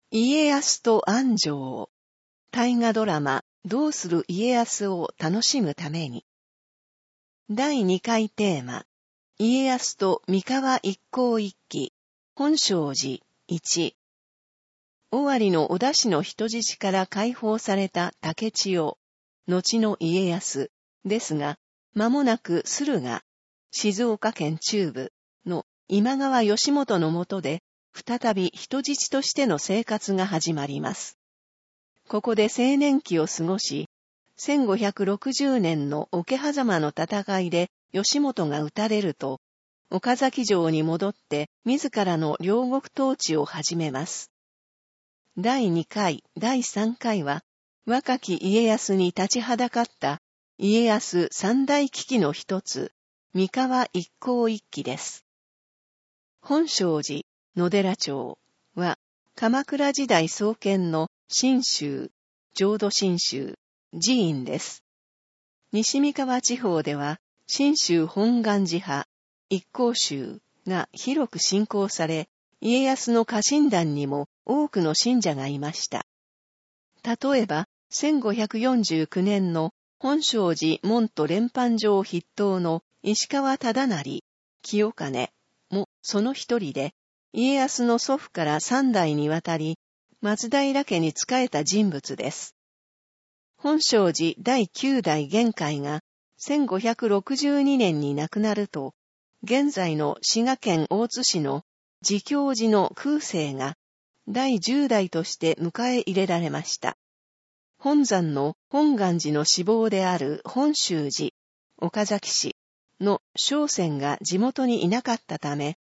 家康と安城。大河ドラマ、どうする家康を楽しむために。第2回テーマ、家康と三河一向一揆、本證寺1。尾張の織田氏の人質から解放された竹千代、後の家康ですが、間もなく駿河、静岡県中部の今川義元の下で、再び人質としての生活が始まります。ここで青年期を過ごし、1560年の桶狭間の戦いで義元が討たれると、岡崎城に戻って自らの領国統治を始めます。第2回、第3回は、若き家康に立ちはだかった家康三大危機の一つ、三河一向一揆です。本證寺、野寺町は、鎌倉時代創建の信州、浄土真宗、寺院です。西三河地方では、信州本願寺派、一向宗が広く信仰され、家康の家臣団にも多くの信者がいました。例えば、1549年の本證寺門徒連判状筆頭の石川忠成、清兼もその一人で、家康の祖父から3代にわたり、松平家に仕えた人物です。本證寺第9代玄海が1562年に亡くなると、現在の滋賀県大津市の自教寺の空生が第10代として迎え入れられました。本山の本願寺の死亡である本州寺、岡崎市の商船が地元にいなかったため、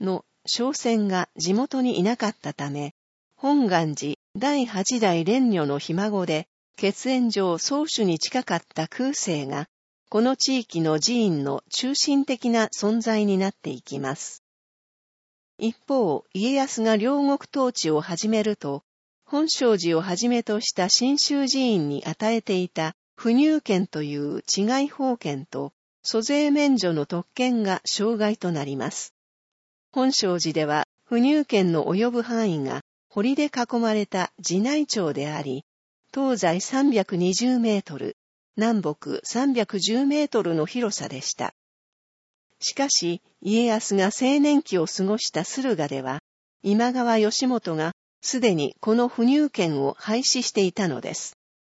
本願寺第8代蓮如のひ孫で、血縁上宗主に近かった空生が、この地域の寺院の中心的な存在になっていきます。一方、家康が領国統治を始めると、本證寺をはじめとした信州寺院に与えていた不入権という治外法権と租税免除の特権が障害となります。本證寺では不入権の及ぶ範囲が堀で囲まれた寺内町であり、東西320メートル、南北310メートルの広さでした。しかし、家康が青年期を過ごした駿河では、今川義元がすでにこの不入権を廃止していたのです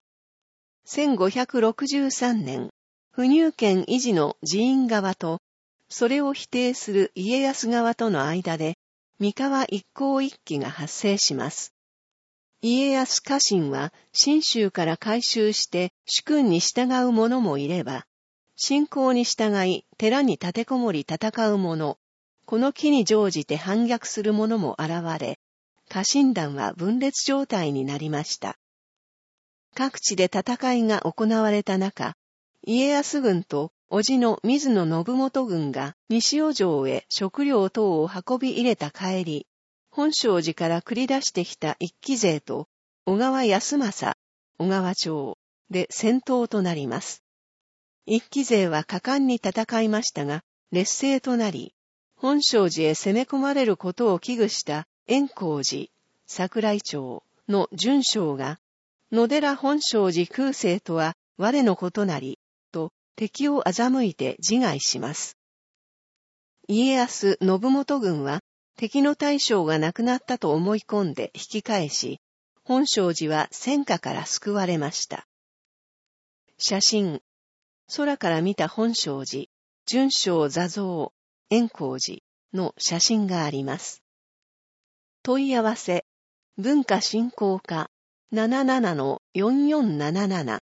。1563年、不入権維持の寺院側と、それを否定する家康側との間で、三河一向一揆が発生します。家康家臣は信州から改宗して主君に従う者もいれば、信仰に従い寺に立てこもり戦う者、この機に乗じて反逆する者も現れ、家臣団は分裂状態になりました。各地で戦いが行われた中、家康軍と叔父の水野信元軍が西尾城へ食料等を運び入れた帰り、本證寺から繰り出してきた一揆勢と小川康政、小川町で戦闘となります。一揆勢は果敢に戦いましたが、劣勢となり、本證寺へ攻め込まれることを危惧した円光寺、桜井町の準将が、野寺本證寺空生とは我のことなり、と敵を欺いて自害します。家康信元軍は、敵の大将が亡くなったと思い込んで引き返し、本證寺は戦火から救われました。写真。空から見た本證寺、準将座像、円光寺の写真があります。問い合わせ、文化振興課 77-4477